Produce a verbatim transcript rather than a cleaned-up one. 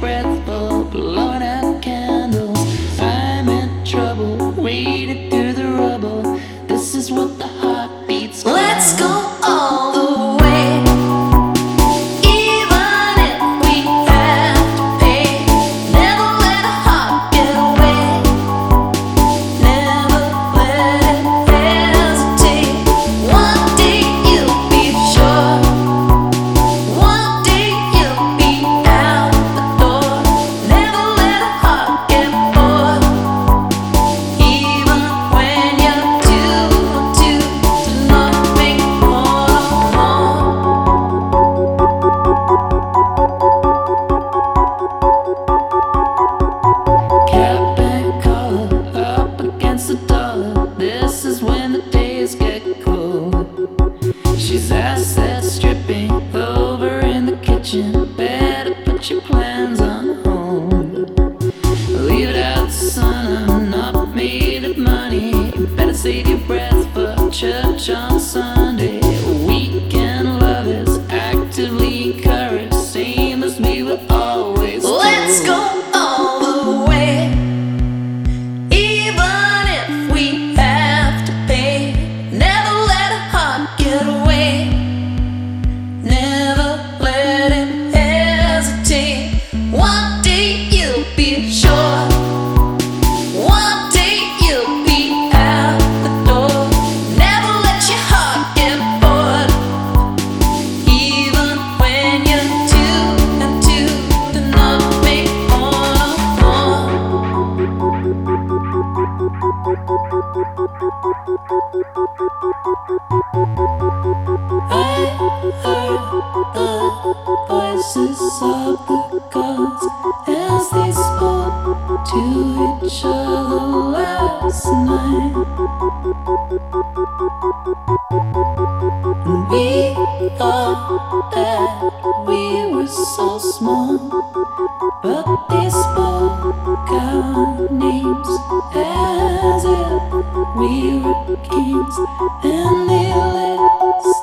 breath for blowing out candles. I'm in trouble, wading through the rubble. This is what the heart beats for. Let's go all the way, even if we have to pay. Never let a heart get away. Never let it hesitate. One day you'll be sure. One day you'll be out the door. Never let a heart get bored. Even when you're too too to not make more Cap and collar up against the dollar. This is when the days get cold. She's asset stripping over in the kitchen. Better put your plans on hold. Leave it out, son, I'm not made of money. You better save your breath for church on Sunday. Weekend love is actively encouraged, same as we were always told. Let's go all the way, even if we have to pay. Never let a heart get away. Never let him hesitate. One day you'll be sure. One day you'll be out the door. Never let your heart get bored. Even when you're too and too to not make more I heard the voices of the gods as they spoke to each other last night. And we thought that we were so small, but they spoke our names as if we were kings, and they let us